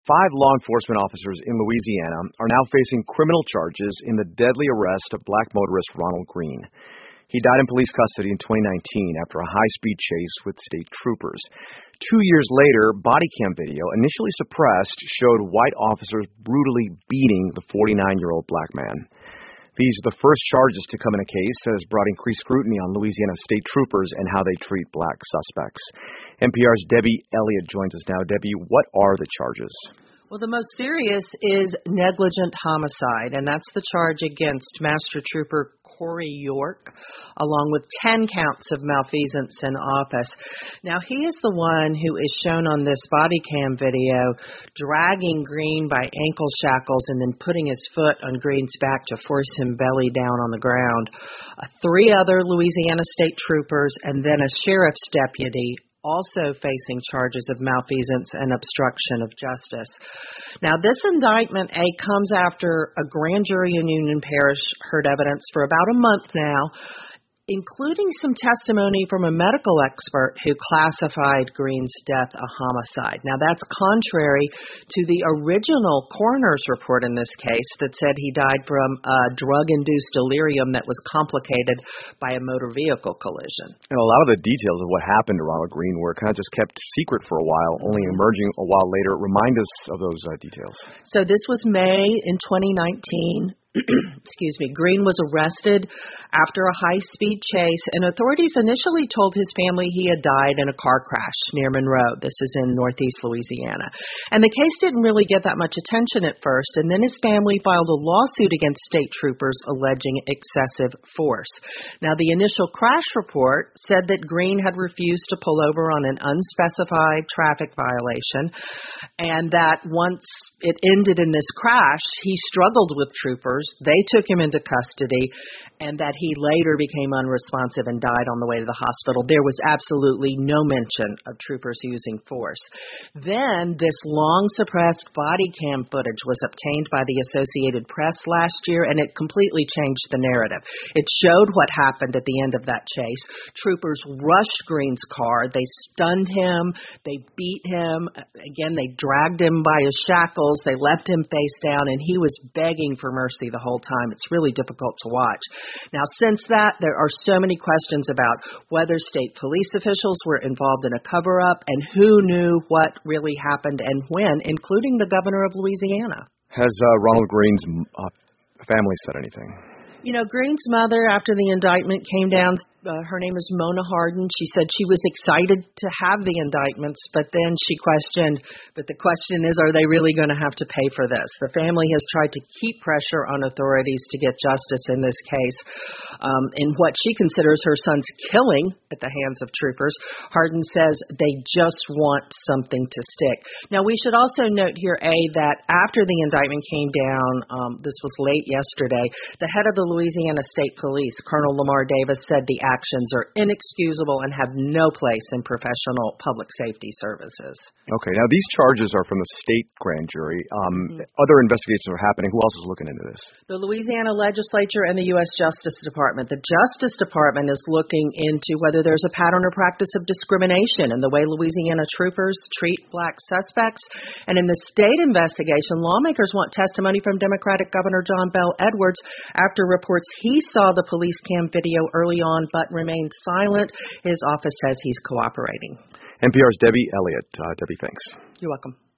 Five law enforcement officers in Louisiana are now facing criminal charges in the deadly arrest of black motorist Ronald Green. He died in police custody in 2019 after a high-speed chase with state troopers. 2 years later, body cam video, initially suppressed, showed white officers brutally beating the 49-year-old black man. These are the first charges to come in a case that has brought increased scrutiny on Louisiana state troopers and how they treat black suspects. NPR's Debbie Elliott joins us now. Debbie, what are the charges? Well, the most serious is negligent homicide, and that's the charge against Master Trooper Corey York, along with 10 counts of malfeasance in office. Now, he is the one who is shown on this body cam video dragging Green by ankle shackles and then putting his foot on Green's back to force him belly down on the ground. 3 other Louisiana state troopers and then a sheriff's deputy also facing charges of malfeasance and obstruction of justice. Now, this indictment, comes after a grand jury in Union Parish heard evidence for about a month now, including some testimony from a medical expert who classified Green's death a homicide. Now, that's contrary to the original coroner's report in this case that said he died from a drug-induced delirium that was complicated by a motor vehicle collision. And a lot of the details of what happened to Ronald Green were kind of just kept secret for a while, only emerging a while later. Remind us of those details. So this was May in 2019. Excuse me, Green was arrested after a high-speed chase, and authorities initially told his family he had died in a car crash near Monroe. This is in northeast Louisiana. And the case didn't really get that much attention at first, and then his family filed a lawsuit against state troopers alleging excessive force. Now, the initial crash report said that Green had refused to pull over on an unspecified traffic violation, and that once it ended in this crash, he struggled with troopers. They took him into custody, and that he later became unresponsive and died on the way to the hospital. There was absolutely no mention of troopers using force. Then this long-suppressed body cam footage was obtained by the Associated Press last year, and it completely changed the narrative. It showed what happened at the end of that chase. Troopers rushed Green's car. They stunned him. They beat him. Again, they dragged him by his shackles. They left him face down, and he was begging for mercy the whole time. It's really difficult to watch. Now, since that, there are so many questions about whether state police officials were involved in a cover-up and who knew what really happened and when, including the governor of Louisiana. Has Ronald Green's family said anything? You know, Green's mother, after the indictment came down, her name is Mona Hardin. She said she was excited to have the indictments, but then she questioned, but the question is, are they really going to have to pay for this? The family has tried to keep pressure on authorities to get justice in this case. In what she considers her son's killing at the hands of troopers, Hardin says they just want something to stick. Now, we should also note here, that after the indictment came down, this was late yesterday, the head of the Louisiana State Police, Colonel Lamar Davis, said the actions are inexcusable and have no place in professional public safety services. Okay, now these charges are from the state grand jury. Other investigations are happening. Who else is looking into this? The Louisiana legislature and the U.S. Justice Department. The Justice Department is looking into whether there's a pattern or practice of discrimination in the way Louisiana troopers treat black suspects. And in the state investigation, lawmakers want testimony from Democratic Governor John Bel Edwards after reports he saw the police cam video early on but remained silent. His office says he's cooperating. NPR's Debbie Elliott. Debbie, thanks. You're welcome.